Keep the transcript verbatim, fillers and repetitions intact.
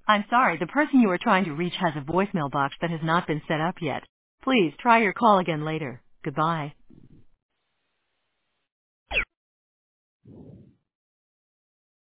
I'm sorry, the person you are trying to reach has a voicemail box that has not been set up yet. Please try your call again later. Goodbye.